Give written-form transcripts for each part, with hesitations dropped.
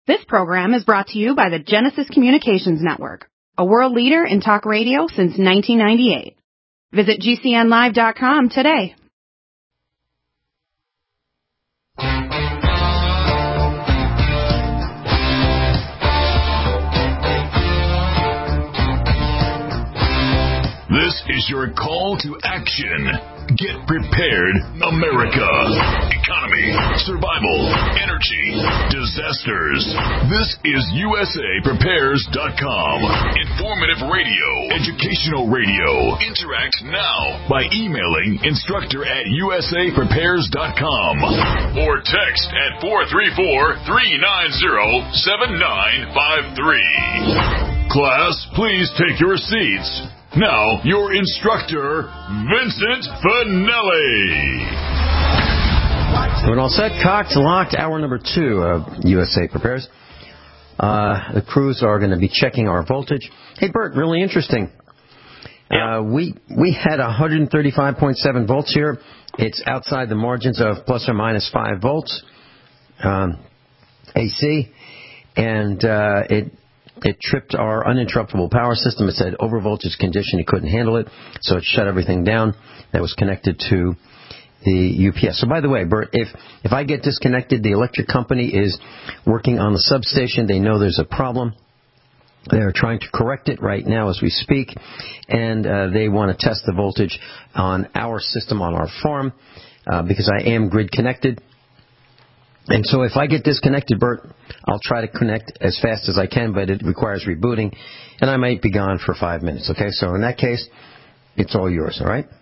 This program is brought to you by the Genesis Communications Network, a world leader in talk radio since 1998. Visit GCNlive.com today. This is your call to action. Get prepared, America. Economy, survival, energy, disasters. This is USAPrepares.com. Informative radio, educational radio. Interact now by emailing instructor@USAPrepares.com or text at 434-390-7953. Class, please take your seats. Now, your instructor, Vincent Finelli. We're all set, cocked, locked, hour number 2 of USA Prepares. The crews are going to be checking our voltage. Hey, Bert, really interesting. We had 135.7 volts here. It's outside the margins of plus or minus 5 volts AC, and it tripped our uninterruptible power system. It said overvoltage condition. It couldn't handle it, so it shut everything down. That was connected to the UPS. So, by the way, Bert, if I get disconnected, the electric company is working on the substation. They know there's a problem. They're trying to correct it right now as we speak, and they want to test the voltage on our system on our farm because I am grid connected. And so if I get disconnected, Bert, I'll try to connect as fast as I can, but it requires rebooting, and I might be gone for 5 minutes, okay? So in that case, it's all yours, all right?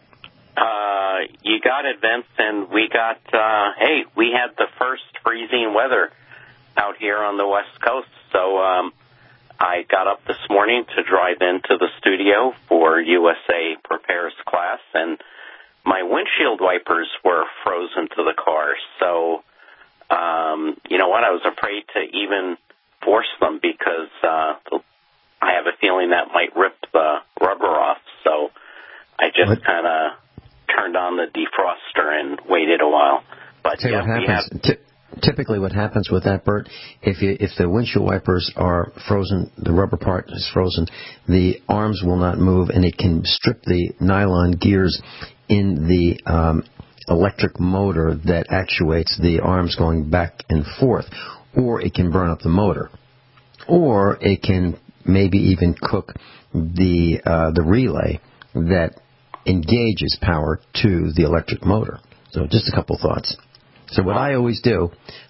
You got it, Vince, and we got, we had the first freezing weather out here on the West Coast, so I got up this morning to drive into the studio for USA Prepares class, and my windshield wipers were frozen to the car, so... you know what, I was afraid to even force them because I have a feeling that might rip the rubber off. So I just kind of turned on the defroster and waited a while. But yeah, what happens, typically what happens with that, Bert, if the windshield wipers are frozen, the rubber part is frozen, the arms will not move, and it can strip the nylon gears in the electric motor that actuates the arms going back and forth, or it can burn up the motor, or it can maybe even cook the relay that engages power to the electric motor. So just a couple thoughts. So what I always do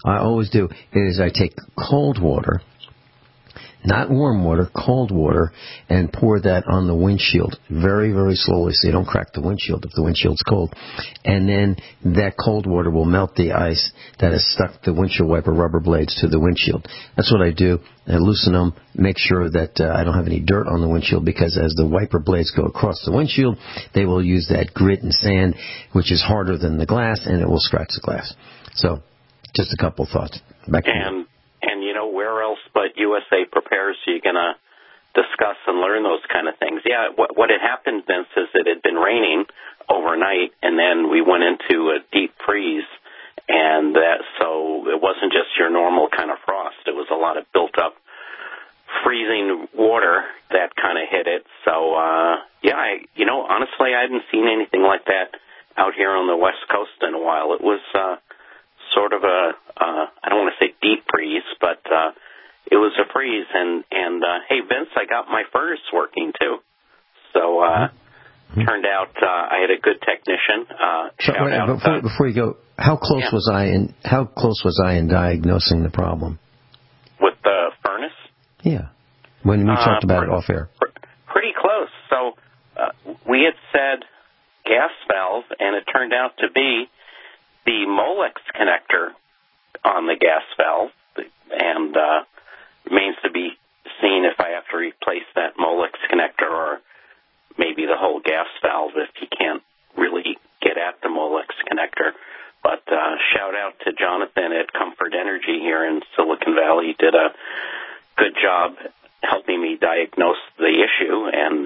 is I take cold water, not warm water, cold water, and pour that on the windshield very, very slowly so you don't crack the windshield if the windshield's cold. And then that cold water will melt the ice that has stuck the windshield wiper rubber blades to the windshield. That's what I do. I loosen them, make sure that I don't have any dirt on the windshield, because as the wiper blades go across the windshield, they will use that grit and sand, which is harder than the glass, and it will scratch the glass. So just a couple thoughts. Back to you. And you know, where else but USA Prepares are you going to discuss and learn those kind of things? Yeah, what had happened, Vince, is it had been raining overnight, and then we went into a deep freeze, and so it wasn't just your normal kind of frost. It was a lot of built-up freezing water that kind of hit it. So, honestly, I hadn't seen anything like that out here on the West Coast in a while. It was sort of I don't want to say deep freeze, but it was a freeze. And hey, Vince, I got my furnace working too. So turned out I had a good technician. Before you go, how close was I in diagnosing the problem? With the furnace? Yeah, when we talked about it off air. Pretty close. So we had said gas valve, and it turned out to be the Molex connector on the gas valve, and remains to be seen if I have to replace that Molex connector or maybe the whole gas valve if you can't really get at the Molex connector. But shout out to Jonathan at Comfort Energy here in Silicon Valley. He did a good job helping me diagnose the issue, and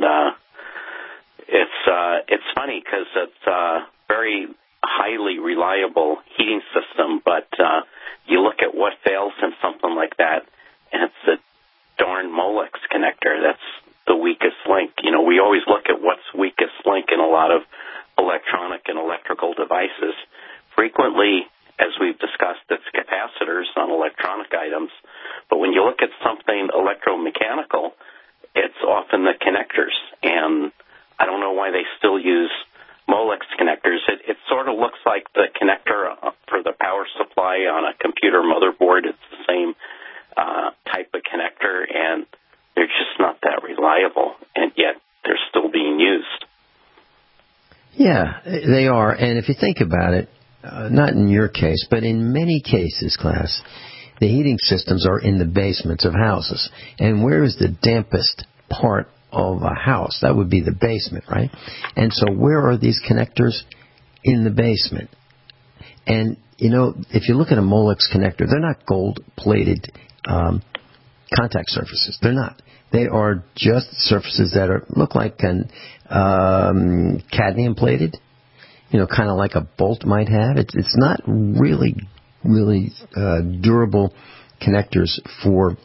it's funny because it's a very highly reliable heating system, but you look at what fails in something like that. that, and it's the darn Molex connector. That's the weakest link. You know, we always look at what's weakest link in a lot of electronic and electrical devices. Frequently, as we've discussed, it's capacitors on electronic items. But when you look at something electromechanical, it's often the connectors. And I don't know why they still use Molex connectors. It sort of looks like the connector for the power supply on a computer motherboard. It's the same type of connector, and they're just not that reliable, and yet they're still being used. Yeah, they are. And if you think about it, not in your case, but in many cases, class, the heating systems are in the basements of houses. And where is the dampest part of a house? That would be the basement, right? And so where are these connectors? In the basement. And, you know, if you look at a Molex connector, they're not gold-plated contact surfaces. They're not. They are just surfaces that look like cadmium-plated, you know, kind of like a bolt might have. It's not really durable connectors for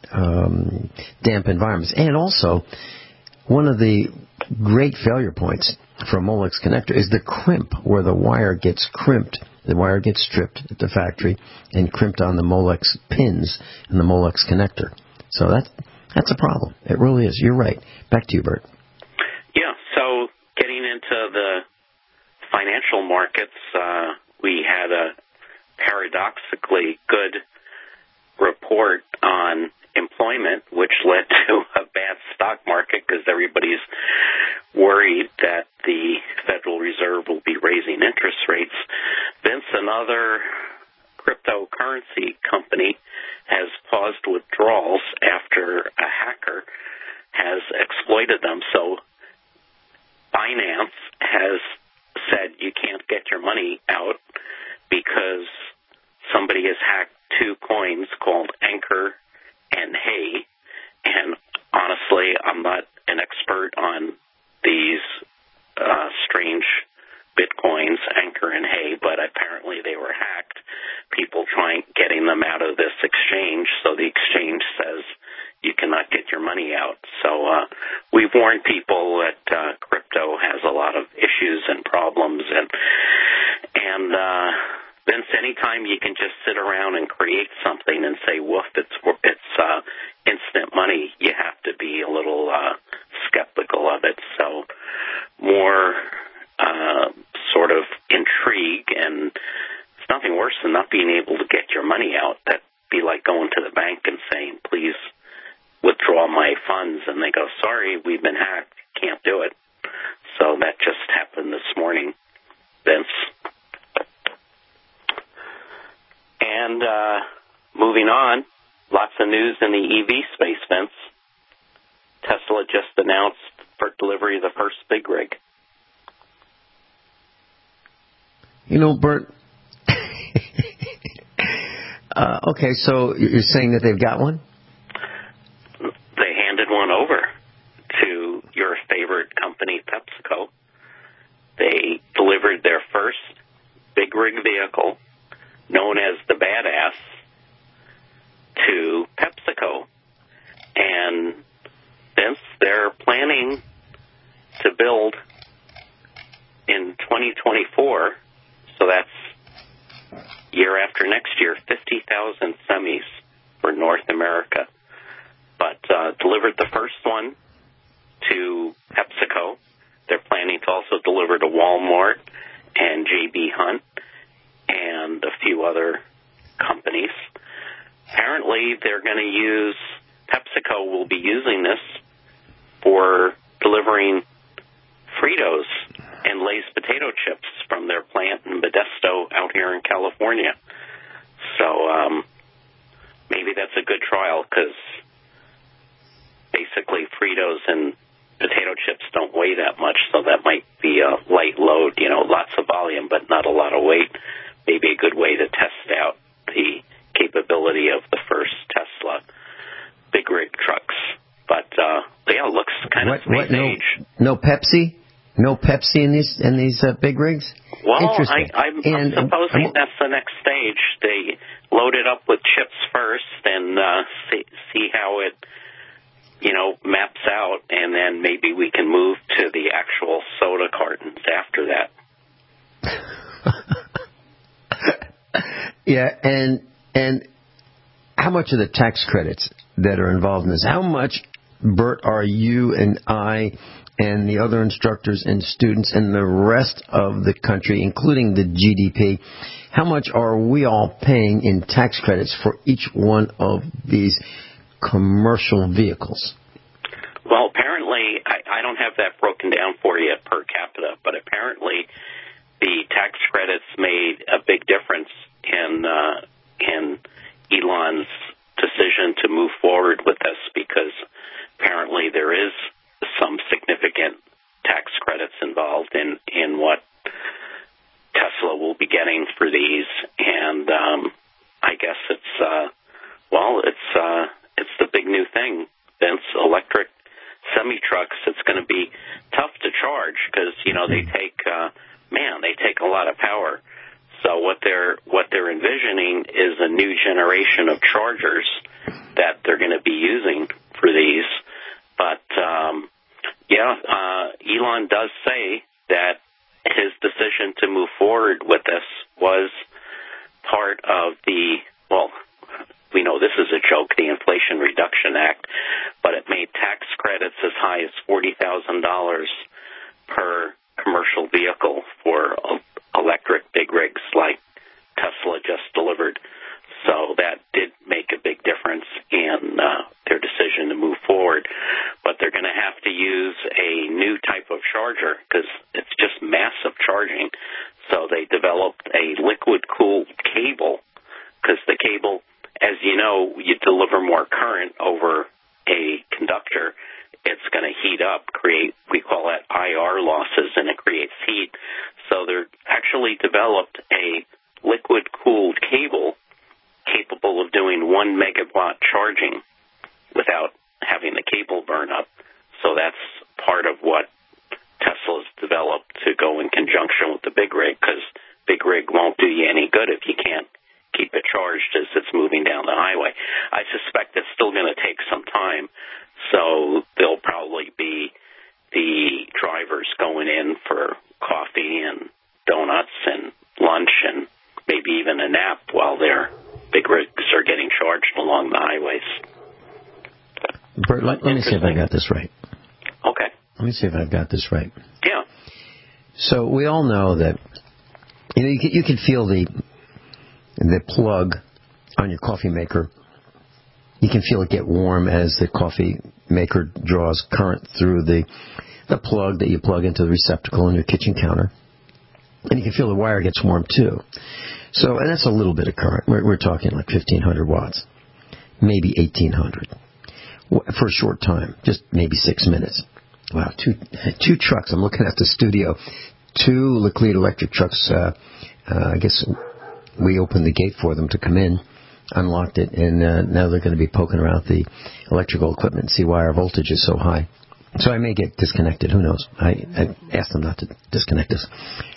damp environments. And also, one of the great failure points for a Molex connector is the crimp, where the wire gets crimped. The wire gets stripped at the factory and crimped on the Molex pins in the Molex connector. So that's a problem. It really is. You're right. Back to you, Bert. Yeah, so getting into the financial markets, we had a paradoxically good report on employment, which led to a bad stock market because everybody's worried that the Federal Reserve will be raising interest rates. Vince, another cryptocurrency company, has paused withdrawals after a hacker has exploited them. So Binance has said you can't get your money out because somebody has hacked two coins called Anchor and Hay. And honestly, I'm not an expert on these strange Bitcoins, Anchor and Hay, but apparently they were hacked. People getting them out of this exchange, so the exchange says you cannot get your money out. So we've warned people that crypto has a lot of issues and problems, and Vince, anytime you can just sit around and create something and say, woof, it's instant money, you have to be a little skeptical of it. So more sort of intrigue, and it's nothing worse than not being able to get your money out. That'd be like going to the bank and saying, please withdraw my funds, and they go, sorry, we've been hacked, can't do it. So that just happened this morning, Vince. And moving on, lots of news in the EV space, Vince. Tesla just announced for delivery of the first big rig. You know, Bert, okay, so you're saying that they've got one? They handed one over to your favorite company, PepsiCo. They delivered their first big rig vehicle, known as the Badass, to PepsiCo. And Vince, they're planning to build in 2024, so that's year after next year, 50,000 semis for North America. But delivered the first one to PepsiCo. They're planning to also deliver to Walmart and J.B. Hunt and a few other companies. Apparently, they're going to use, PepsiCo will be using this for delivering Fritos and Lay's potato chips from their plant in Modesto out here in California. So maybe that's a good trial, because basically Fritos and potato chips don't weigh that much, so that might be a light load, you know, lots of volume but not a lot of weight. Maybe a good way to test out the capability of the first Tesla big rig trucks. But yeah, it looks kind of space age. No Pepsi? No Pepsi in these big rigs? Well, interesting. I'm supposing that's the next stage. They load it up with chips first, and see how it, maps out, and then maybe we can move to the actual soda cartons after that. Yeah, and how much of the tax credits that are involved in this? How much, Bert, are you and I and the other instructors and students and the rest of the country, including the GDP, how much are we all paying in tax credits for each one of these commercial vehicles? Well, apparently, I don't have that broken down for you per capita, but apparently the tax credits made a big difference in Elon's decision to move forward with this, because apparently there is some significant tax credits involved in what Tesla will be getting for these, and I guess it's the big new thing, Vince. Electric semi-trucks, it's going to be tough to charge because they take a lot of power. So what they're envisioning is a new generation of chargers that they're going to be using for these. But Elon does say that his decision to move forward with this was part of we know this is a joke, the Inflation Reduction Act, but it made tax credits as high as $40,000 per commercial vehicle for electric big rigs like Tesla just delivered. So that did make a big difference in their decision to move forward. But they're going to have to use a new type of charger because it's just massive charging. So they developed a liquid-cooled cable, because the cable, as you know, you deliver more current over a conductor, it's going to heat up, we call that IR losses, and it creates heat. So they're actually developed a liquid-cooled cable capable of doing 1 megawatt charging without having the cable burn up. So that's part of what Tesla's developed to go in conjunction with the big rig, because big rig won't do you any good if you can't keep it charged as it's moving down the highway. I suspect it's still going to take some time, so there'll probably be the drivers going in for coffee and donuts and lunch and maybe even a nap while their big rigs are getting charged along the highways. Bert, let me see if I got this right. Okay. Let me see if I've got this right. Yeah. So we all know that you can feel the plug on your coffee maker. You can feel it get warm as the coffee maker draws current through the plug that you plug into the receptacle on your kitchen counter. And you can feel the wire gets warm too. So, and that's a little bit of current. We're talking like 1,500 watts, maybe 1,800 for a short time, just maybe 6 minutes. Wow, two trucks. I'm looking at the studio. 2 Leuclide electric trucks. I guess we opened the gate for them to come in, unlocked it, and now they're going to be poking around the electrical equipment and see why our voltage is so high. So I may get disconnected. Who knows? I asked them not to disconnect us.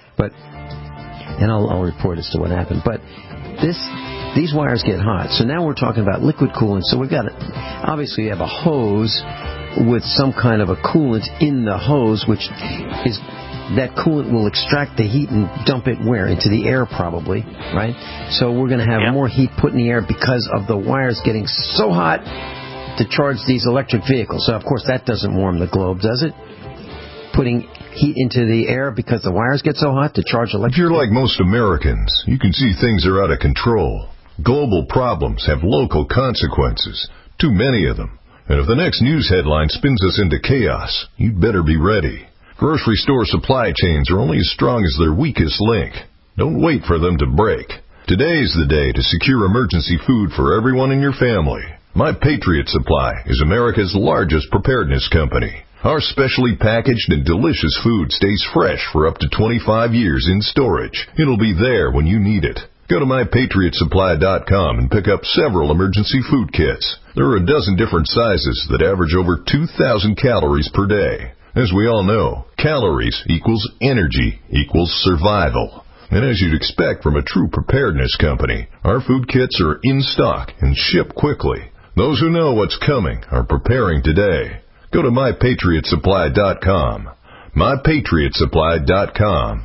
And I'll report as to what happened. But these wires get hot. So now we're talking about liquid coolant. So we've got obviously you have a hose with some kind of a coolant in the hose, which is that coolant will extract the heat and dump it where? Into the air probably, right? So we're going to have more heat put in the air because of the wires getting so hot to charge these electric vehicles. So, of course, that doesn't warm the globe, does it? Putting heat into the air because the wires get so hot to charge electric. If you're like most Americans, you can see things are out of control. Global problems have local consequences, too many of them. And if the next news headline spins us into chaos, you'd better be ready. Grocery store supply chains are only as strong as their weakest link. Don't wait for them to break. Today's the day to secure emergency food for everyone in your family. My Patriot Supply is America's largest preparedness company. Our specially packaged and delicious food stays fresh for up to 25 years in storage. It'll be there when you need it. Go to MyPatriotSupply.com and pick up several emergency food kits. There are a dozen different sizes that average over 2,000 calories per day. As we all know, calories equals energy equals survival. And as you'd expect from a true preparedness company, our food kits are in stock and ship quickly. Those who know what's coming are preparing today. Go to MyPatriotSupply.com. MyPatriotSupply.com.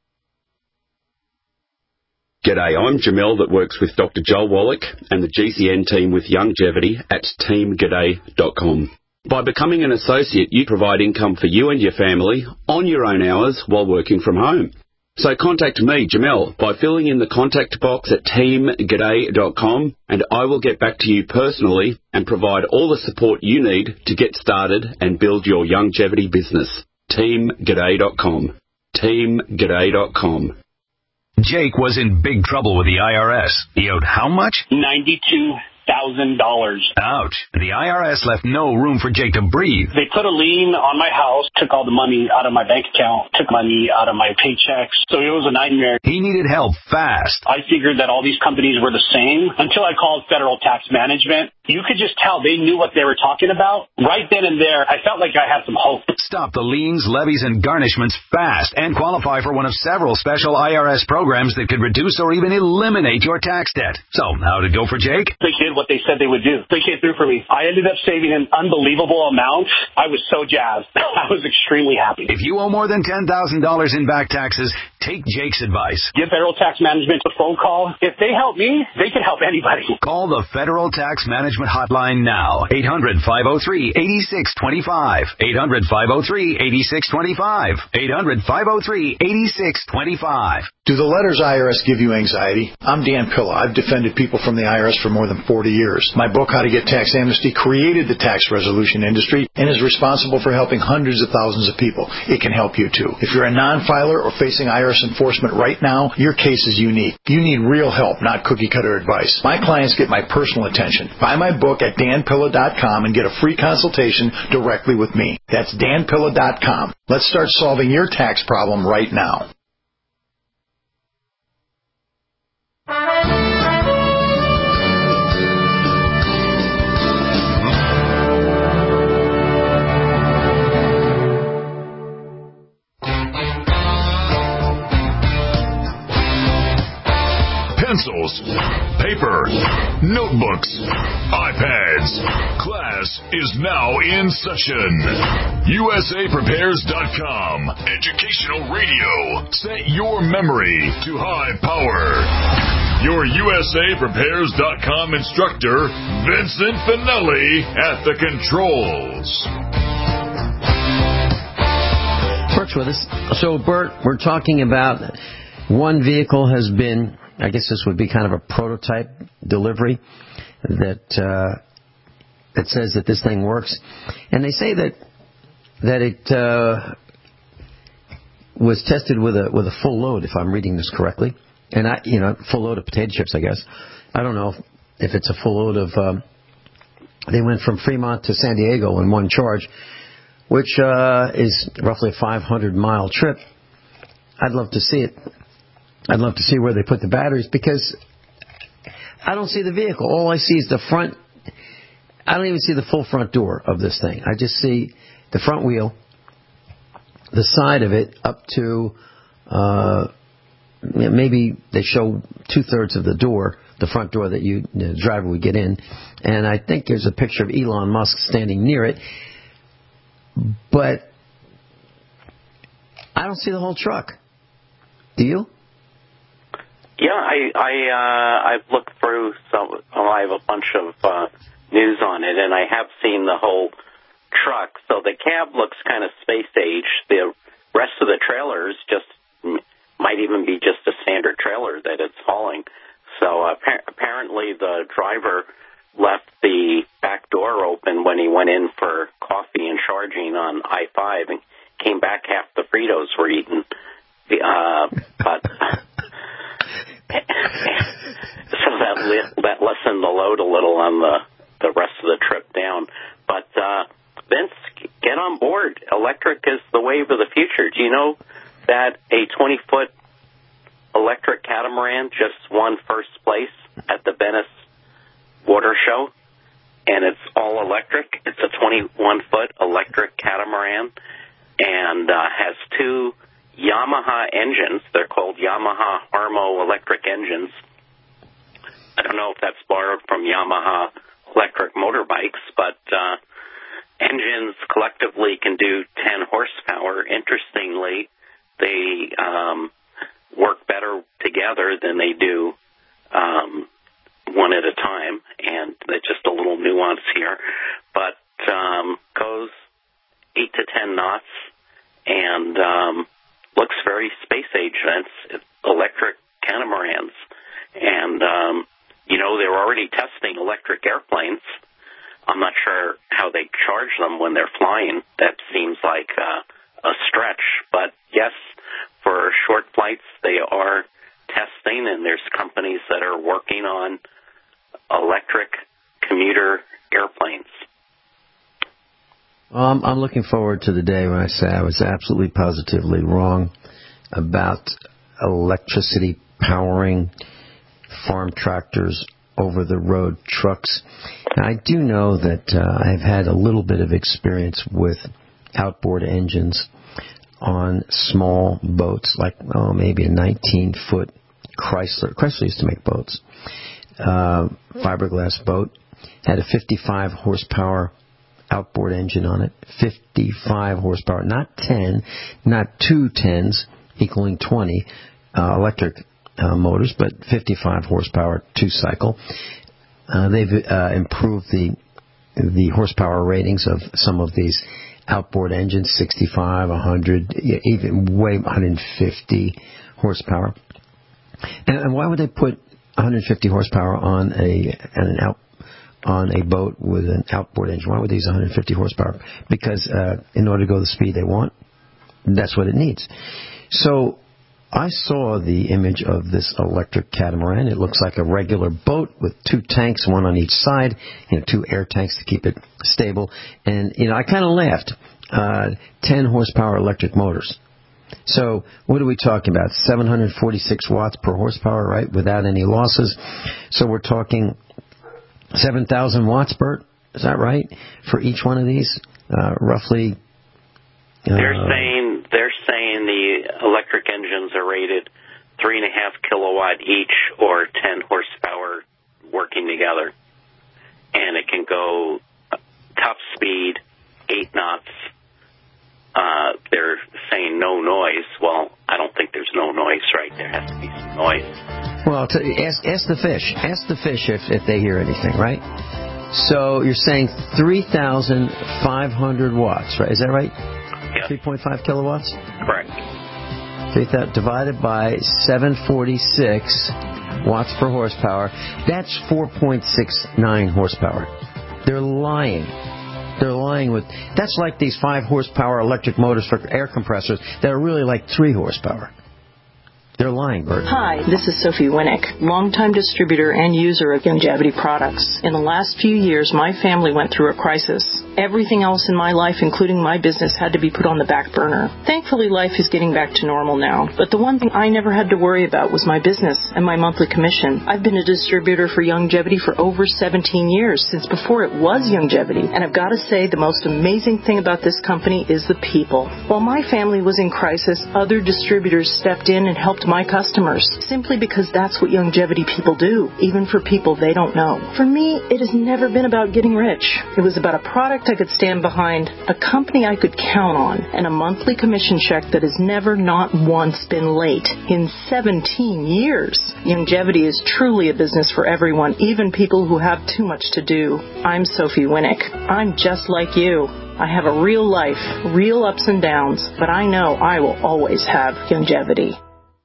G'day, I'm Jamel that works with Dr. Joel Wallach and the GCN team with Longevity at teamg'day.com. By becoming an associate, you provide income for you and your family on your own hours while working from home. So contact me, Jamel, by filling in the contact box at teamg'day.com, and I will get back to you personally and provide all the support you need to get started and build your longevity business. teamg'day.com. teamg'day.com. Jake was in big trouble with the IRS. He owed how much? $92,000. Ouch. The IRS left no room for Jake to breathe. They put a lien on my house, took all the money out of my bank account, took money out of my paychecks. So it was a nightmare. He needed help fast. I figured that all these companies were the same until I called Federal Tax Management. You could just tell they knew what they were talking about. Right then and there, I felt like I had some hope. Stop the liens, levies, and garnishments fast and qualify for one of several special IRS programs that could reduce or even eliminate your tax debt. So, how'd it go for Jake? They did what they said they would do. They came through for me. I ended up saving an unbelievable amount. I was so jazzed. I was extremely happy. If you owe more than $10,000 in back taxes, take Jake's advice. Give Federal Tax Management a phone call. If they help me, they can help anybody. Call the Federal Tax Management hotline now. 800-503-8625. 800-503-8625. 800-503-8625. Do the letters IRS give you anxiety? I'm Dan Pilla. I've defended people from the IRS for more than 40 years. My book, How to Get Tax Amnesty, created the tax resolution industry and is responsible for helping hundreds of thousands of people. It can help you, too. If you're a non-filer or facing IRS enforcement right now, your case is unique. You need real help, not cookie-cutter advice. My clients get my personal attention. Buy my book at danpilla.com and get a free consultation directly with me. That's danpilla.com. Let's start solving your tax problem right now. Pencils, paper, notebooks, iPads. Class is now in session. USAPrepares.com. Educational radio. Set your memory to high power. Your USAPrepares.com instructor, Vincent Finelli, at the controls. Bert's with us. So, Bert, we're talking about one vehicle has been, I guess this would be kind of a prototype delivery that says that this thing works. And they say that it was tested with a full load, if I'm reading this correctly. And full load of potato chips, I guess. I don't know if it's a full load of. They went from Fremont to San Diego in one charge, which is roughly a 500-mile trip. I'd love to see it. I'd love to see where they put the batteries, because I don't see the vehicle. All I see is the front. I don't even see the full front door of this thing. I just see the front wheel, the side of it, up to maybe they show 2/3 of the door, the front door that the driver would get in. And I think there's a picture of Elon Musk standing near it. But I don't see the whole truck. Do you? Yeah, I've looked through some. I have a bunch of news on it, and I have seen the whole truck. So the cab looks kind of space age. The rest of the trailer is might even be just a standard trailer that it's hauling. So apparently the driver left the back door open when he went in for coffee and charging on I-5, and came back, half the Fritos were eaten. But so that lessened the load a little on the rest of the trip down. But Vince, get on board. Electric is the wave of the future. Do you know that a 20-foot electric catamaran just won first place at the Venice Water Show? And it's all electric. It's a 21-foot electric catamaran, and has 2 Yamaha engines. They're called Yamaha Harmo electric engines. I don't know if that's borrowed from Yamaha electric motorbikes, but engines collectively can do 10 horsepower. Interestingly, they work better together than they do one at a time, and that's just a little nuance here. But goes 8 to 10 knots and looks very space-age. It's electric catamarans. And, they're already testing electric airplanes. I'm not sure how they charge them when they're flying. That seems like a stretch. But, yes, for short flights, they are testing, and there's companies that are working on electric commuter airplanes. I'm looking forward to the day when I say I was absolutely positively wrong about electricity powering farm tractors, over-the-road trucks. Now, I do know that I've had a little bit of experience with outboard engines on small boats, like maybe a 19-foot Chrysler. Chrysler used to make boats. Fiberglass boat. Had a 55 horsepower outboard engine on it. 55 horsepower. Not 10, not 2 10s equaling 20 electric motors, but 55 horsepower, 2-cycle. They've improved the horsepower ratings of some of these outboard engines, 65, 100, even way 150 horsepower. And why would they put 150 horsepower on a boat with an outboard engine? Why would they use 150 horsepower? Because in order to go the speed they want, that's what it needs. So I saw the image of this electric catamaran. It looks like a regular boat with 2 tanks, one on each side, 2 air tanks to keep it stable. And, I kind of laughed. 10 horsepower electric motors. So what are we talking about? 746 watts per horsepower, right, without any losses. So we're talking 7,000 watts, Bert? Is that right? For each one of these, roughly. They're saying the electric engines are rated 3.5 kilowatt each, or 10 horsepower working together, and it can go top speed 8 knots. They're saying no noise. Well, I don't think there's no noise, right? There has to be some noise. Well, ask the fish. Ask the fish if they hear anything, right? So you're saying 3,500 watts, right? Is that right? Yes. 3.5 kilowatts? Correct. Divided by 746 watts per horsepower. That's 4.69 horsepower. They're lying. That's like these 5 horsepower electric motors for air compressors that are really like 3 horsepower. They're lying, Bert. Hi, this is Sophie Winnick, longtime distributor and user of Youngevity products. In the last few years, my family went through a crisis. Everything else in my life, including my business, had to be put on the back burner. Thankfully, life is getting back to normal now. But the one thing I never had to worry about was my business and my monthly commission. I've been a distributor for Youngevity for over 17 years, since before it was Youngevity. And I've got to say, the most amazing thing about this company is the people. While my family was in crisis, other distributors stepped in and helped my customers, simply because that's what Youngevity people do, even for people they don't know. For me, it has never been about getting rich. It was about a product I could stand behind, a company I could count on, and a monthly commission check that has never, not once, been late in 17 years. Youngevity is truly a business for everyone, even people who have too much to do. I'm Sophie Winnick. I'm just like you. I have a real life, real ups and downs, but I know I will always have Youngevity.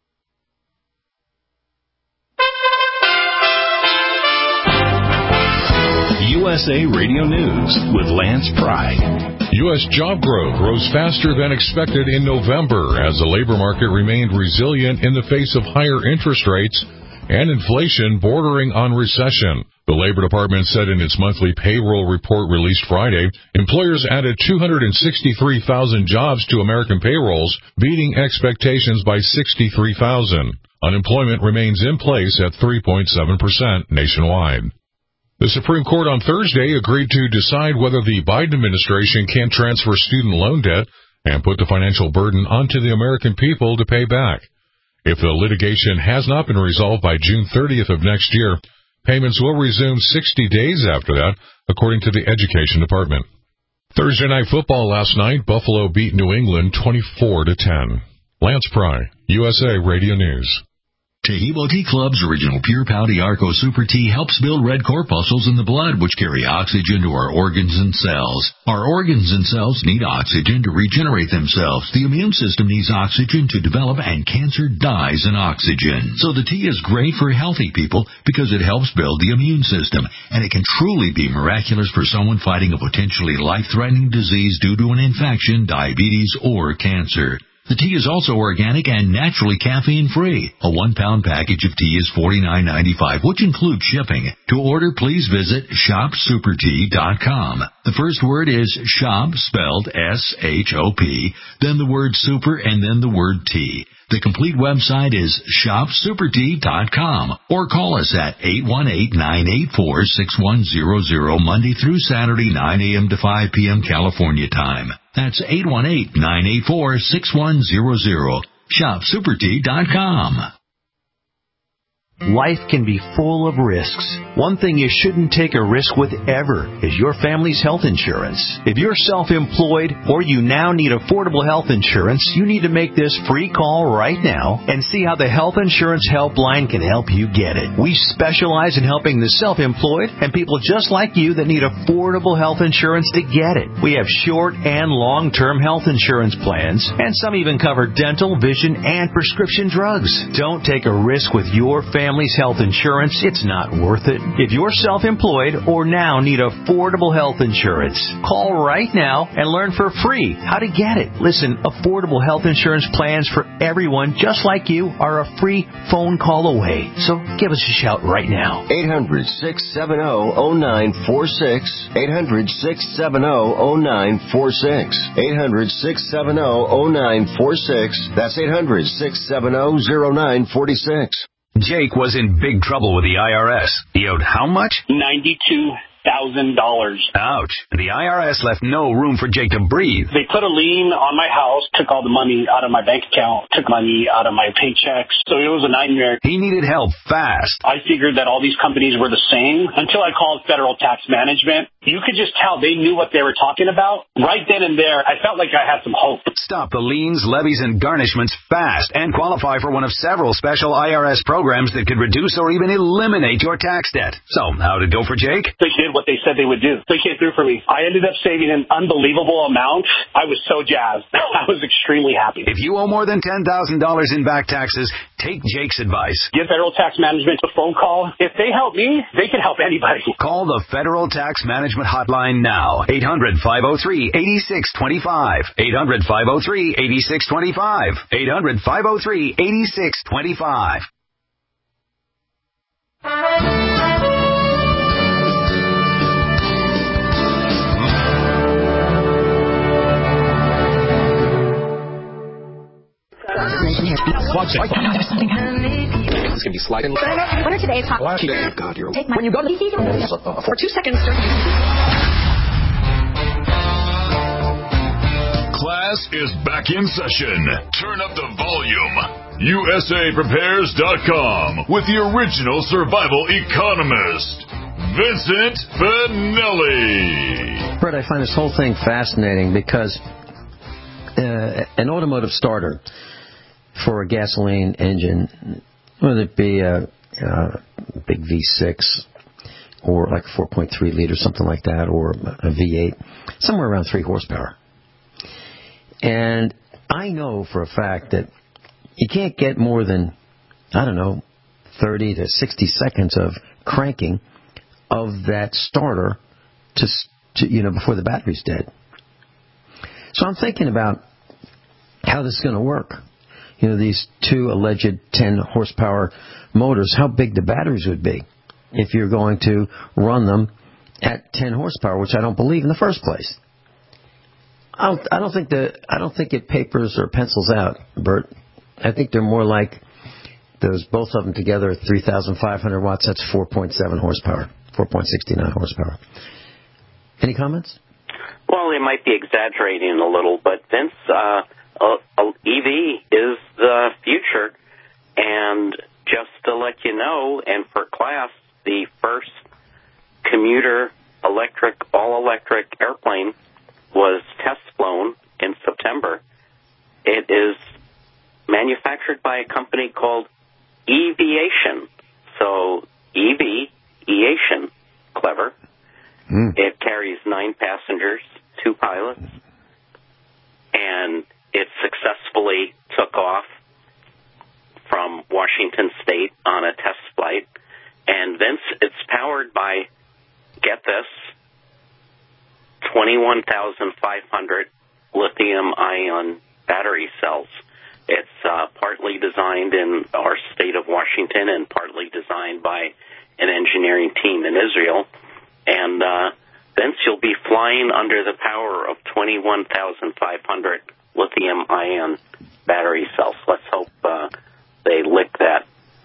USA Radio News with Lance Pry. U.S. job growth rose faster than expected in November as the labor market remained resilient in the face of higher interest rates and inflation bordering on recession. The Labor Department said in its monthly payroll report released Friday, employers added 263,000 jobs to American payrolls, beating expectations by 63,000. Unemployment remains in place at 3.7% nationwide. The Supreme Court on Thursday agreed to decide whether the Biden administration can transfer student loan debt to and put the financial burden onto the American people to pay back. If the litigation has not been resolved by June 30th of next year, payments will resume 60 days after that, according to the Education Department. Thursday Night Football last night, Buffalo beat New England 24-10. Lance Pry, USA Radio News. Taheebo Tea Club's original Pure Pouty Arco Super Tea helps build red corpuscles in the blood, which carry oxygen to our organs and cells. Our organs and cells need oxygen to regenerate themselves. The immune system needs oxygen to develop, and cancer dies in oxygen. So the tea is great for healthy people because it helps build the immune system, and it can truly be miraculous for someone fighting a potentially life-threatening disease due to an infection, diabetes, or cancer. The tea is also organic and naturally caffeine-free. A 1-pound package of tea is $49.95, which includes shipping. To order, please visit shopsupertea.com. The first word is shop, spelled S-H-O-P, then the word super, and then the word tea. The complete website is shopsupertea.com, or call us at 818-984-6100 Monday through Saturday, 9 a.m. to 5 p.m. California time. That's 818-984-6100. Shopsupertea.com. Life can be full of risks. One thing you shouldn't take a risk with ever is your family's health insurance. If you're self-employed or you now need affordable health insurance, you need to make this free call right now and see how the Health Insurance Helpline can help you get it. We specialize in helping the self-employed and people just like you that need affordable health insurance to get it. We have short and long-term health insurance plans, and some even cover dental, vision, and prescription drugs. Don't take a risk with your family's health insurance. It's not worth it. If you're self-employed or now need affordable health insurance, call right now and learn for free how to get it. Listen, affordable health insurance plans for everyone just like you are a free phone call away. So give us a shout right now. 800-670-0946. 800-670-0946. 800-670-0946. That's 800-670-0946. Jake was in big trouble with the IRS. He owed how much? $92,000. Ouch. The IRS left no room for Jake to breathe. They put a lien on my house, took all the money out of my bank account, took money out of my paychecks. So it was a nightmare. He needed help fast. I figured that all these companies were the same until I called Federal Tax Management. You could just tell they knew what they were talking about. Right then and there, I felt like I had some hope. Stop the liens, levies, and garnishments fast and qualify for one of several special IRS programs that could reduce or even eliminate your tax debt. So, how did it go for Jake? They did what they said they would do. They came through for me. I ended up saving an unbelievable amount. I was so jazzed. I was extremely happy. If you owe more than $10,000 in back taxes, take Jake's advice. Give Federal Tax Management a phone call. If they help me, they can help anybody. Call the Federal Tax Management Hotline now. 800-503-8625. 800-503-8625. 800-503-8625. It's going to be sliding. What are today's hot? God, you're... When you go to the for 2 seconds. Class is back in session. Turn up the volume. USAPrepares.com with the original survival economist, Vincent Finelli. Brett, I find this whole thing fascinating because an automotive starter for a gasoline engine, whether it be a big V6 or like a 4.3 liter, something like that, or a V8, somewhere around 3 horsepower. And I know for a fact that you can't get more than, 30 to 60 seconds of cranking of that starter to before the battery's dead. So I'm thinking about how this is going to work. These 2 alleged 10 horsepower motors, how big the batteries would be if you're going to run them at 10 horsepower, which I don't believe in the first place. I don't think it papers or pencils out, Bert. I think they're more like those, both of them together at 3,500 watts. That's 4.7 horsepower, 4.69 horsepower. Any comments? Well, they might be exaggerating a little, but Vince, EV is the future. And just to let you know, and for class, the first commuter all-electric airplane was test flown in September. It is manufactured by a company called Eviation. So Eviation, clever. It carries 9 passengers, 2 pilots, and it successfully took off from Washington State on a test flight. And Vince, it's powered by, get this, 21,500 lithium-ion battery cells. It's partly designed in our state of Washington and partly designed by an engineering team in Israel. And Vince, you'll be flying under the power of 21,500 lithium-ion battery cells. Let's hope they lick that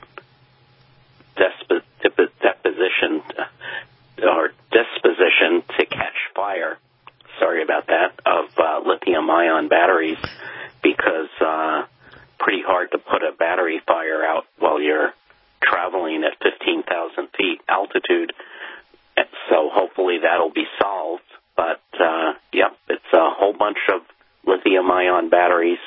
disposition to catch fire. Sorry about that, of lithium-ion batteries, because pretty hard to put a battery fire out while you're traveling at 15,000 feet altitude. So hopefully that'll be solved. But, it's a whole bunch of lithium-ion batteries,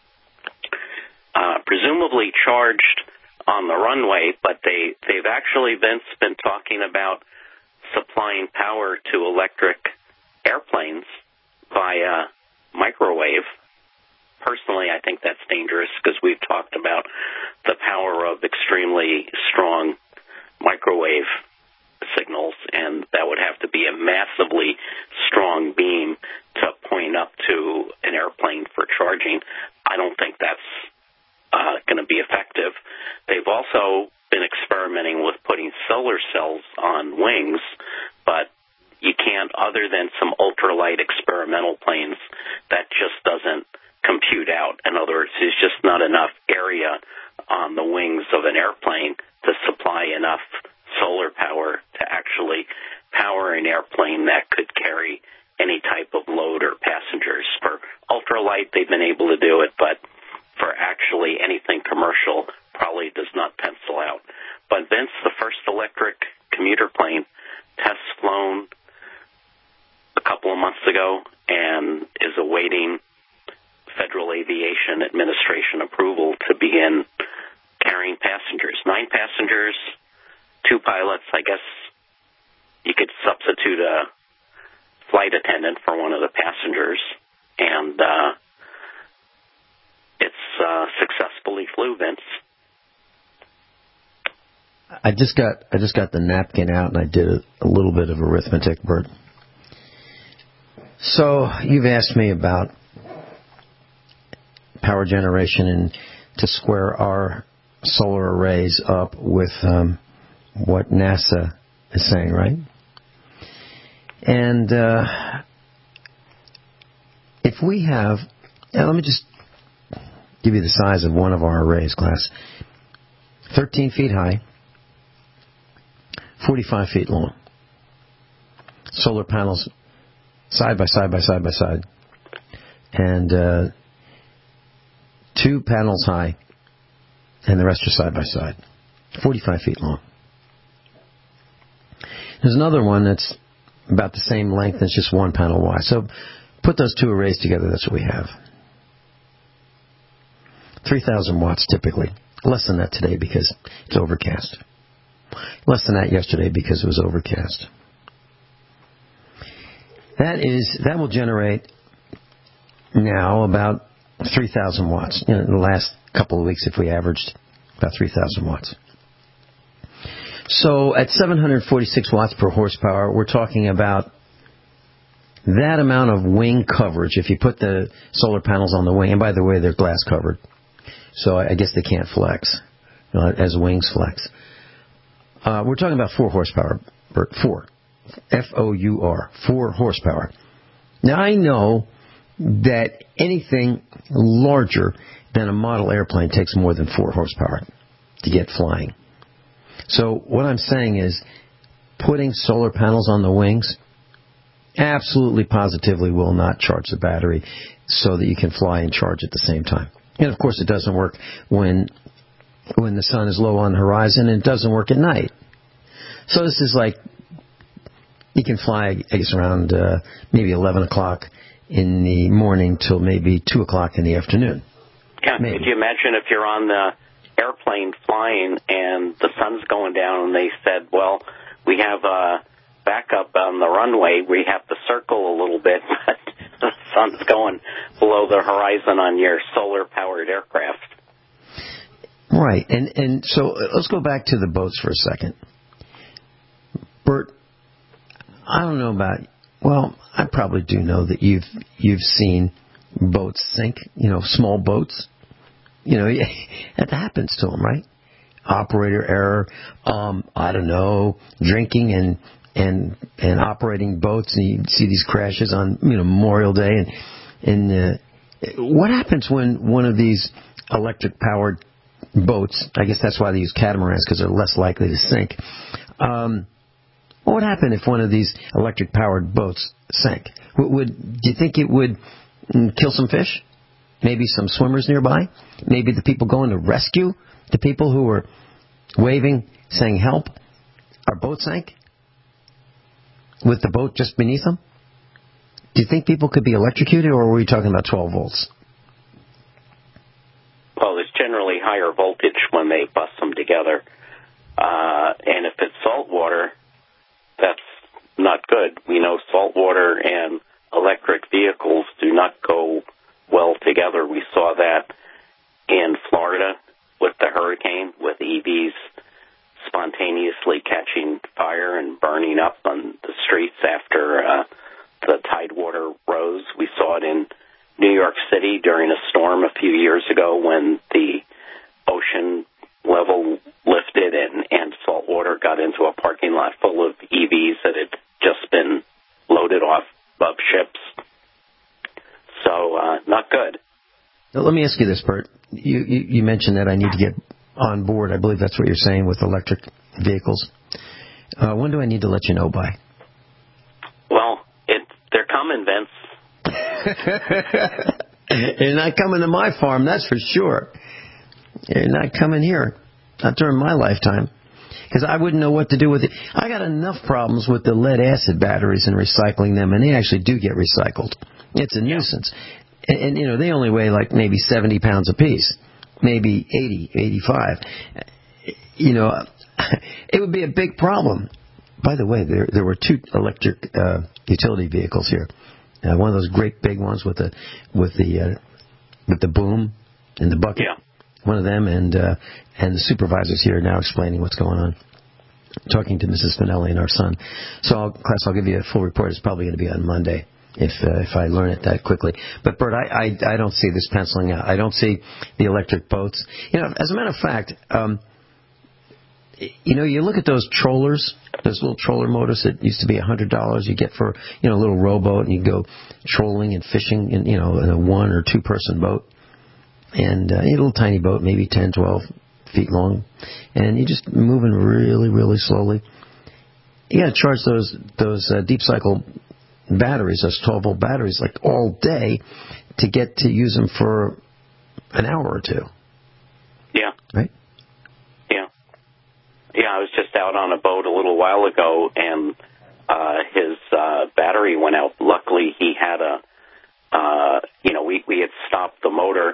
presumably charged on the runway, but they've actually, Vince, been talking about supplying power to electric airplanes via microwave. Personally, I think that's dangerous because we've talked about the power of extremely strong microwave signals, and that would have to be a massively strong beam to point up to an airplane for charging. I don't think that's going to be effective. They've also been experimenting with putting solar cells on wings, but you can't, other than some ultralight experimental planes, that just doesn't compute out. In other words, there's just not enough area on the wings of an airplane to supply enough solar power to actually power an airplane that could carry any type of load or passengers. For ultralight, they've been able to do it, but for actually anything commercial, probably does not pencil out. But Vince, the first electric commuter plane, test flown a couple of months ago and is awaiting Federal Aviation Administration approval to begin carrying passengers. 9 passengers, 2 pilots. I guess you could substitute a flight attendant for one of the passengers, and it's successfully flew, Vince. I just got the napkin out and I did a little bit of arithmetic, Bert. So you've asked me about power generation and to square our solar arrays up with what NASA is saying, right? And if we have, let me just give you the size of one of our arrays, class. 13 feet high, 45 feet long. Solar panels side by side by side by side. And 2 panels high, and the rest are side by side. 45 feet long. There's another one that's about the same length as just 1 panel wide. So put those 2 arrays together, that's what we have. 3,000 watts typically. Less than that today because it's overcast. Less than that yesterday because it was overcast. That will generate now about 3,000 watts. In the last couple of weeks, if we averaged about 3,000 watts. So at 746 watts per horsepower, we're talking about that amount of wing coverage. If you put the solar panels on the wing, and by the way, they're glass covered, so I guess they can't flex as wings flex. We're talking about 4 horsepower, Bert. 4. F-O-U-R. 4 horsepower. Now, I know that anything larger than a model airplane takes more than 4 horsepower to get flying. So what I'm saying is putting solar panels on the wings absolutely positively will not charge the battery so that you can fly and charge at the same time. And, of course, it doesn't work when the sun is low on the horizon, and it doesn't work at night. So this is like you can fly, I guess, around maybe 11 o'clock in the morning till maybe 2 o'clock in the afternoon. Yeah, could you imagine if you're on the airplane flying and the sun's going down and they said, well, we have a backup on the runway, we have to circle a little bit, but the sun's going below the horizon on your solar-powered aircraft. Right, and so let's go back to the boats for a second. Bert, I don't know about, well, I probably do know that you've seen boats sink, small boats. That happens to them, right? Operator error, I don't know, drinking and operating boats, and you see these crashes on Memorial Day. And what happens when one of these electric-powered boats, I guess that's why they use catamarans, because they're less likely to sink. What would happen if one of these electric-powered boats sank? Do you think it would kill some fish? Maybe some swimmers nearby? Maybe the people going to rescue the people who were waving, saying help? Our boat sank? With the boat just beneath them? Do you think people could be electrocuted, or were we talking about 12 volts? Well, there's generally higher voltage when they bust them together. And if it's salt water, that's not good. We know salt water and electric vehicles do not go well together. We saw that in Florida with the hurricane, with EVs spontaneously catching fire and burning up on the streets after the tidewater rose. We saw it in New York City during a storm a few years ago when the ocean level lifted and salt water got into a parking lot full of EVs that had just been loaded off of ships. So, not good. Now, let me ask you this, Bert. You mentioned that I need to get on board. I believe that's what you're saying with electric vehicles. When do I need to let you know by? Well, they're coming, Vince. They're not coming to my farm, that's for sure. They're not coming here. Not during my lifetime. Because I wouldn't know what to do with it. I got enough problems with the lead-acid batteries and recycling them, and they actually do get recycled. It's a nuisance. And they only weigh like maybe 70 pounds apiece. Maybe 80, 85. It would be a big problem. By the way, there were 2 electric utility vehicles here. One of those great big ones with the boom and the bucket. Yeah. One of them, and the supervisor's here now explaining what's going on. Talking to Mrs. Spinelli and our son. So, I'll give you a full report. It's probably going to be on Monday if I learn it that quickly. But Bert, I don't see this penciling out. I don't see the electric boats. As a matter of fact, you look at those trollers, those little troller motors that used to be $100 you get for a little rowboat, and you go trolling and fishing in in a 1 or 2 person boat. And a little tiny boat, maybe 10, 12 feet long, and you're just moving really, really slowly. You got to charge those deep cycle batteries, those 12-volt batteries, like all day to get to use them for an hour or 2. Yeah. Right? Yeah. Yeah, I was just out on a boat a little while ago, and his battery went out. Luckily, he had we had stopped the motor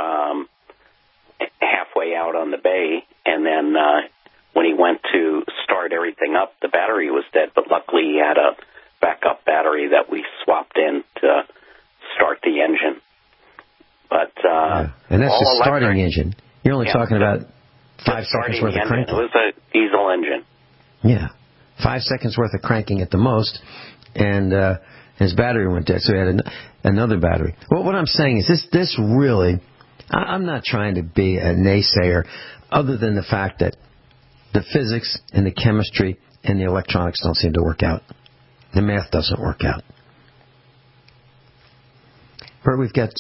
halfway out on the bay, and then when he went to start everything up, the battery was dead, but luckily he had a backup battery that we swapped in to start the engine. But and that's just starting the engine. You're only talking about 5 seconds worth of cranking. It was a diesel engine. Yeah, 5 seconds worth of cranking at the most, and his battery went dead, so he had another battery. Well, what I'm saying is this really, I'm not trying to be a naysayer, other than the fact that the physics and the chemistry and the electronics don't seem to work out. The math doesn't work out. Bert, we've got,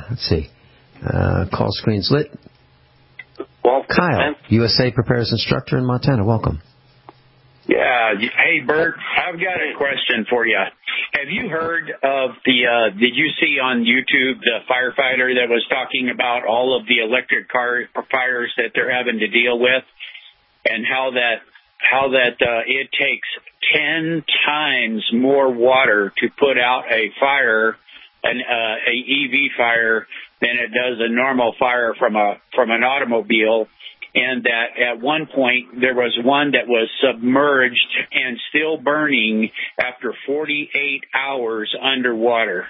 call screens lit. Well, Kyle, USA Prepares Instructor in Montana. Welcome. Yeah. Hey, Bert, I've got a question for you. Have you heard of did you see on YouTube the firefighter that was talking about all of the electric car fires that they're having to deal with, and how that it takes 10 times more water to put out a fire, a EV fire, than it does a normal fire from an automobile, and that at one point there was one that was submerged and still burning after 48 hours underwater.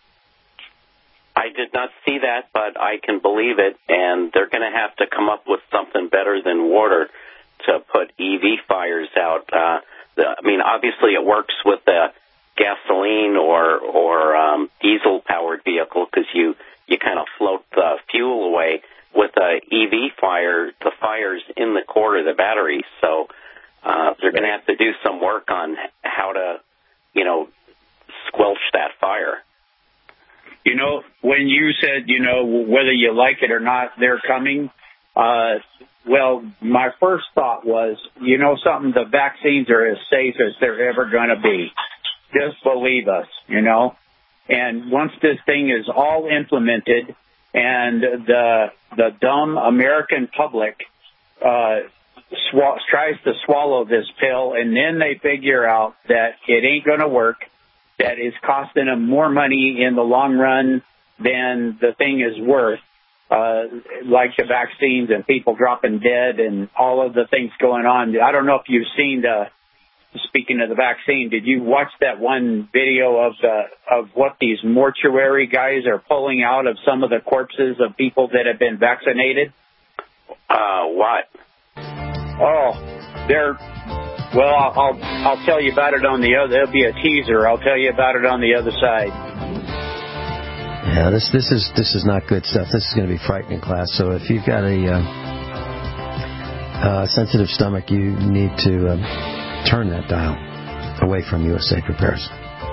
I did not see that, but I can believe it, and they're going to have to come up with something better than water to put EV fires out. Obviously it works with the gasoline or diesel-powered vehicle because you kind of float the fuel away. With a EV fire, the fire's in the core of the battery, so they're going to have to do some work on how to, squelch that fire. When you said, whether you like it or not, they're coming, well, my first thought was, something, the vaccines are as safe as they're ever going to be. Just believe us, And once this thing is all implemented and the dumb American public tries to swallow this pill, and then they figure out that it ain't going to work, that it's costing them more money in the long run than the thing is worth, like the vaccines and people dropping dead and all of the things going on. I don't know if you've seen speaking of the vaccine, did you watch that one video of what these mortuary guys are pulling out of some of the corpses of people that have been vaccinated? What? Oh, I'll tell you about it on the other. There'll be a teaser. I'll tell you about it on the other side. Yeah, this is not good stuff. This is going to be frightening, class. So if you've got a sensitive stomach, you need to turn that dial away from USA Prepares.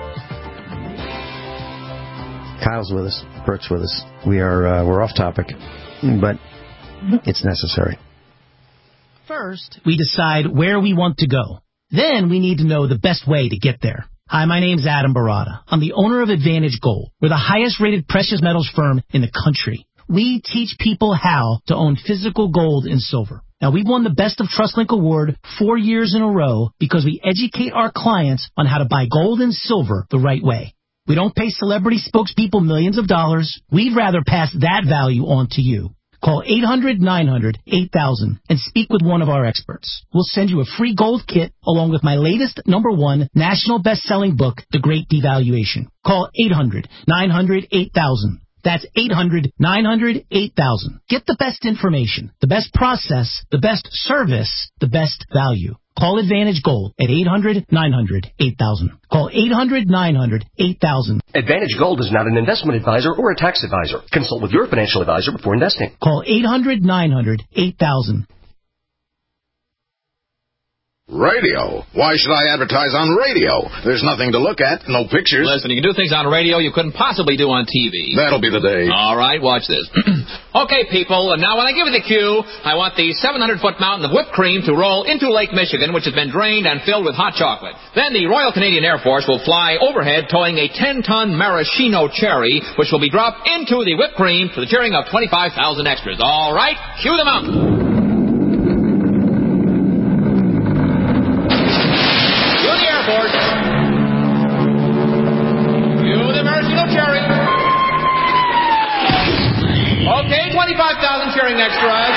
Kyle's with us. Bert's with us. We're off topic, but it's necessary. First, we decide where we want to go. Then we need to know the best way to get there. Hi, my name's Adam Barada. I'm the owner of Advantage Gold. We're the highest-rated precious metals firm in the country. We teach people how to own physical gold and silver. Now, we've won the Best of TrustLink Award 4 years in a row because we educate our clients on how to buy gold and silver the right way. We don't pay celebrity spokespeople millions of dollars. We'd rather pass that value on to you. Call 800-900-8000 and speak with one of our experts. We'll send you a free gold kit along with my latest #1 national best-selling book, The Great Devaluation. Call 800-900-8000. That's 800-900-8000. Get the best information, the best process, the best service, the best value. Call Advantage Gold at 800-900-8000. Call 800-900-8000. Advantage Gold is not an investment advisor or a tax advisor. Consult with your financial advisor before investing. Call 800-900-8000. Radio? Why should I advertise on radio? There's nothing to look at, no pictures. Listen, you can do things on radio you couldn't possibly do on TV. That'll be the day. All right, watch this. Okay, people, now when I give you the cue, I want the 700-foot mountain of whipped cream to roll into Lake Michigan, which has been drained and filled with hot chocolate. Then the Royal Canadian Air Force will fly overhead towing a 10-ton maraschino cherry, which will be dropped into the whipped cream to the cheering of 25,000 extras. All right, cue the mountain. Okay, 25,000 cheering extras.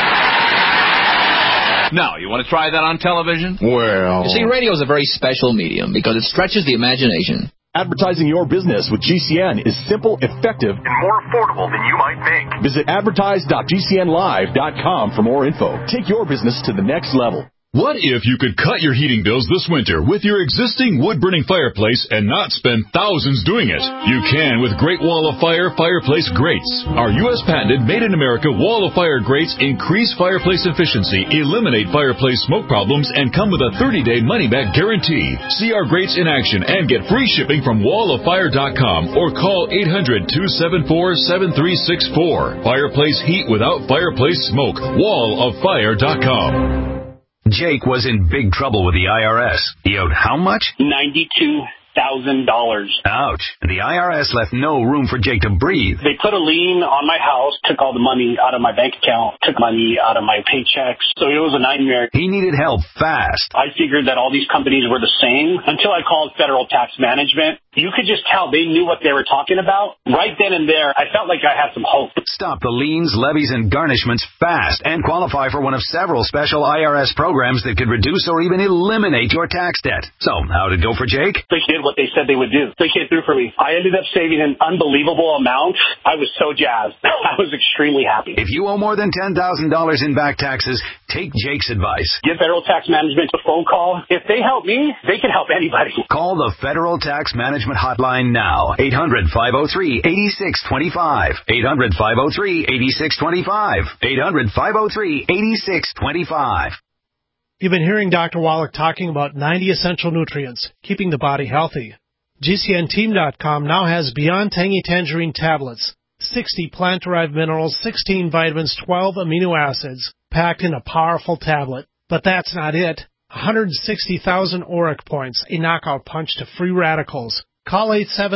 Now, you want to try that on television? Well... You see, radio is a very special medium because it stretches the imagination. Advertising your business with GCN is simple, effective, and more affordable than you might think. Visit advertise.gcnlive.com for more info. Take your business to the next level. What if you could cut your heating bills this winter with your existing wood-burning fireplace and not spend thousands doing it? You can with Great Wall of Fire fireplace grates. Our U.S. patented made-in-America Wall of Fire grates increase fireplace efficiency, eliminate fireplace smoke problems, and come with a 30-day money-back guarantee. See our grates in action and get free shipping from walloffire.com or call 800-274-7364. Fireplace heat without fireplace smoke. walloffire.com. Jake was in big trouble with the IRS. He owed how much? $92,000. Ouch. And the IRS left no room for Jake to breathe. They put a lien on my house, took all the money out of my bank account, took money out of my paychecks. So it was a nightmare. He needed help fast. I figured that all these companies were the same until I called Federal Tax Management. You could just tell they knew what they were talking about. Right then and there, I felt like I had some hope. Stop the liens, levies, and garnishments fast and qualify for one of several special IRS programs that could reduce or even eliminate your tax debt. So, how'd it go for Jake? They did what they said they would do. They came through for me. I ended up saving an unbelievable amount. I was so jazzed. I was extremely happy. If you owe more than $10,000 in back taxes, take Jake's advice. Give Federal Tax Management a phone call. If they help me, they can help anybody. Call the Federal Tax Management Hotline now. 800-503-8625. 800-503-8625. 800-503-8625. You've been hearing Dr. Wallach talking about 90 essential nutrients, keeping the body healthy. GCNteam.com now has Beyond Tangy Tangerine tablets, 60 plant-derived minerals, 16 vitamins, 12 amino acids, packed in a powerful tablet. But that's not it. 160,000 ORAC points, a knockout punch to free radicals. Call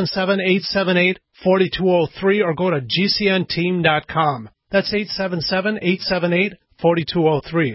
877-878-4203 or go to GCNteam.com. That's 877-878-4203.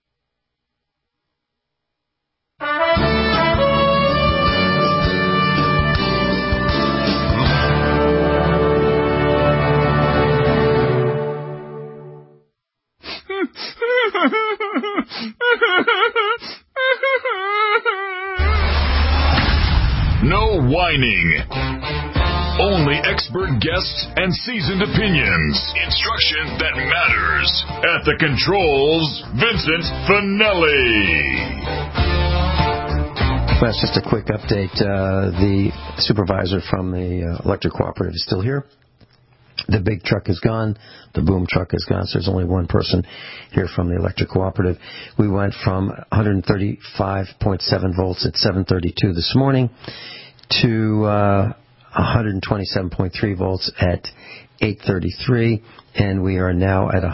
No whining. Only expert guests and seasoned opinions. Instruction that matters. At the controls, Vincent Finelli. That's just a quick update. The supervisor from the electric cooperative is still here. The big truck is gone. The boom truck is gone. So there's only one person here from the electric cooperative. We went from 135.7 volts at 7:32 this morning to 127.3 volts at 8:33, and we are now at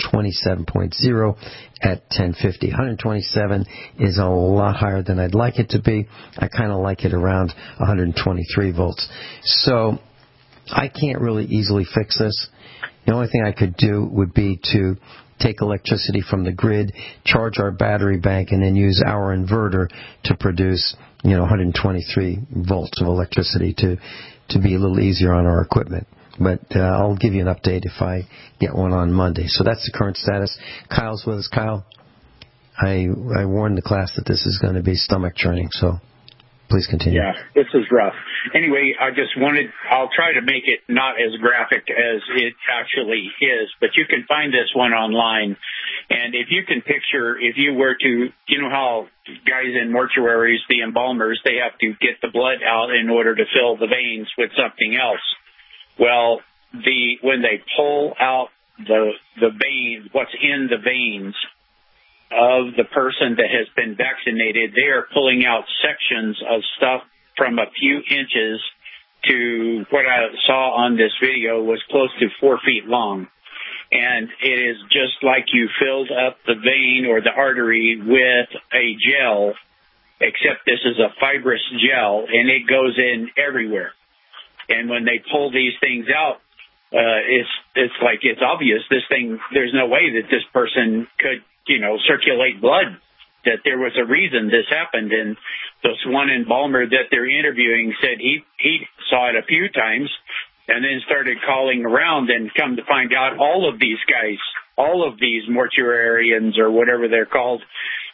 127.0 at 10:50. 127 is a lot higher than I'd like it to be. I kind of like it around 123 volts. So I can't really easily fix this. The only thing I could do would be to take electricity from the grid, charge our battery bank, and then use our inverter to produce, 123 volts of electricity to be a little easier on our equipment. But I'll give you an update if I get one on Monday. So that's the current status. Kyle's with us. Kyle, I warned the class that this is going to be stomach churning, so please continue. Yeah, this is rough. Anyway, I'll try to make it not as graphic as it actually is, but you can find this one online. And if you can picture, if you were to, how guys in mortuaries, the embalmers, they have to get the blood out in order to fill the veins with something else. Well, when they pull out the vein, what's in the veins of the person that has been vaccinated, they are pulling out sections of stuff from a few inches to what I saw on this video was close to 4 feet long. And it is just like you filled up the vein or the artery with a gel, except this is a fibrous gel, and it goes in everywhere. And when they pull these things out, it's like it's obvious this thing, there's no way that this person could circulate blood, that there was a reason this happened. And this one embalmer that they're interviewing said he saw it a few times and then started calling around, and come to find out all of these guys, all of these mortuarians or whatever they're called,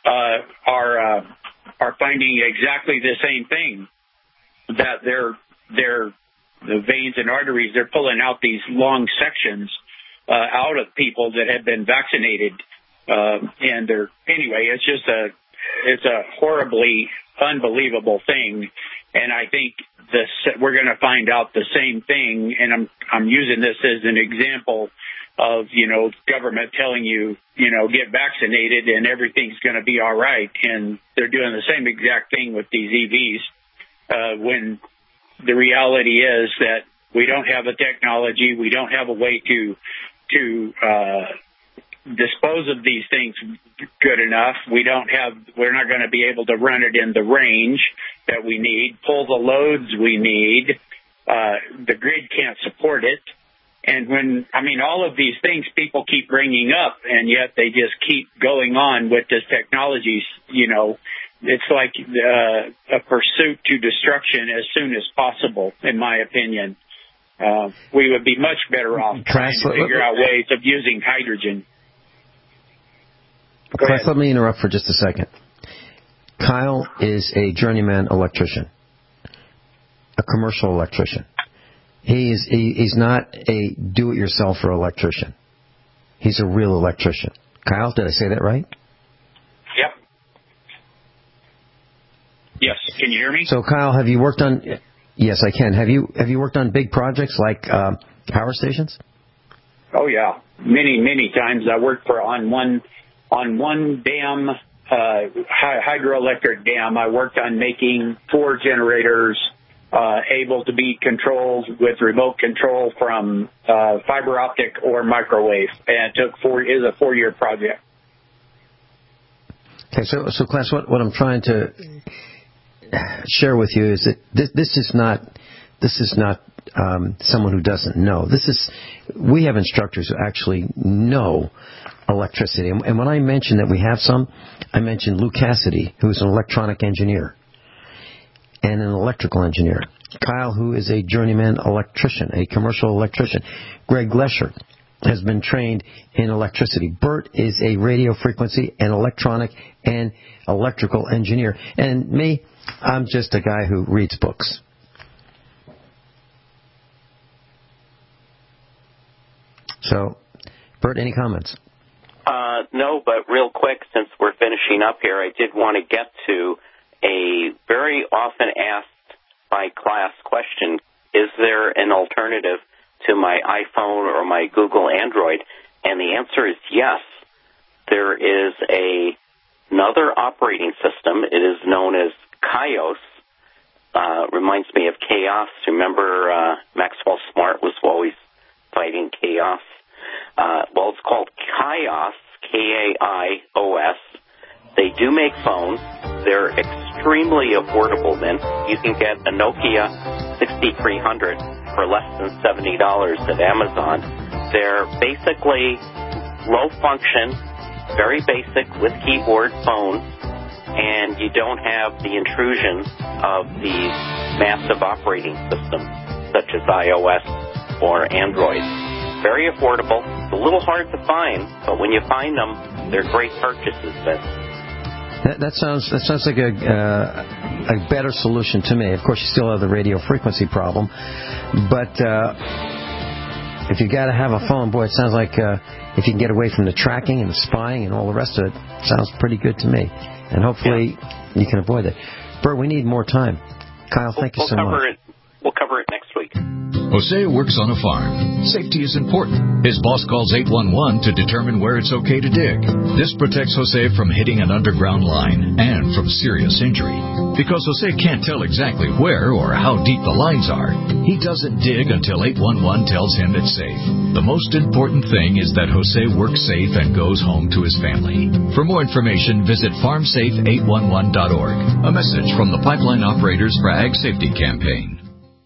are finding exactly the same thing, that the veins and arteries, they're pulling out these long sections out of people that have been vaccinated. And it's a horribly unbelievable thing. And I think we're going to find out the same thing. And I'm using this as an example of, government telling you, get vaccinated and everything's going to be all right. And they're doing the same exact thing with these EVs, when the reality is that we don't have a technology. We don't have a way to dispose of these things good enough. We're not going to be able to run it in the range that we need, pull the loads we need. The grid can't support it. And all of these things people keep bringing up, and yet they just keep going on with this technology. It's like a pursuit to destruction as soon as possible, in my opinion. We would be much better off trying to figure out ways of using hydrogen. Class, let me interrupt for just a second. Kyle is a journeyman electrician, a commercial electrician. He's not a do-it-yourselfer electrician. He's a real electrician. Kyle, did I say that right? Yep. Yes. Can you hear me? So, Kyle, have you worked on? Yes, I can. Have you worked on big projects like power stations? Oh yeah, many times. I worked on one dam, hydroelectric dam. I worked on making 4 generators able to be controlled with remote control from fiber optic or microwave, and it took is a 4-year project. Okay, so class, what I'm trying to share with you is that this is not someone who doesn't know. We have instructors who actually know electricity. And when I mention that we have some, I mentioned Lou Cassidy, who's an electronic engineer and an electrical engineer. Kyle, who is a journeyman electrician, a commercial electrician. Greg Lesher has been trained in electricity. Bert is a radio frequency and electronic and electrical engineer. And me, I'm just a guy who reads books. So, Bert, any comments? No, but real quick, since we're finishing up here, I did want to get to a very often asked by class question: is there an alternative to my iPhone or my Google Android? And the answer is yes. There is another operating system. It is known as Kaios. Reminds me of chaos. Remember, Maxwell Smart was always fighting chaos. Well, it's called Kaios, K-A-I-O-S. They do make phones. They're extremely affordable, Vince. You can get a Nokia 6300 for less than $70 at Amazon. They're basically low function, very basic with keyboard phones, and you don't have the intrusion of these massive operating systems such as iOS or Android. Very affordable. It's a little hard to find, but when you find them, they're great purchases, Vince. That sounds like a better solution to me. Of course, you still have the radio frequency problem, but if you got to have a phone, boy, it sounds like if you can get away from the tracking and the spying and all the rest of it, sounds pretty good to me. And hopefully you can avoid that. Bert, we need more time. Kyle, thank you so much. We'll cover it next week. Jose works on a farm. Safety is important. His boss calls 811 to determine where it's okay to dig. This protects Jose from hitting an underground line and from serious injury. Because Jose can't tell exactly where or how deep the lines are, he doesn't dig until 811 tells him it's safe. The most important thing is that Jose works safe and goes home to his family. For more information, visit farmsafe811.org. A message from the Pipeline Operators for Ag Safety Campaign.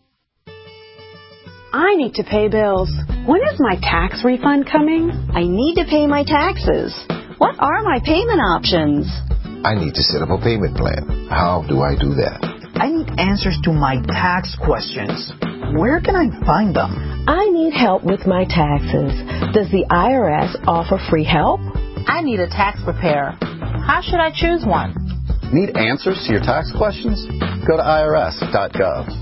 I need to pay bills. When is my tax refund coming? I need to pay my taxes. What are my payment options? I need to set up a payment plan. How do I do that? I need answers to my tax questions. Where can I find them? I need help with my taxes. Does the IRS offer free help? I need a tax preparer. How should I choose one? Need answers to your tax questions? Go to irs.gov.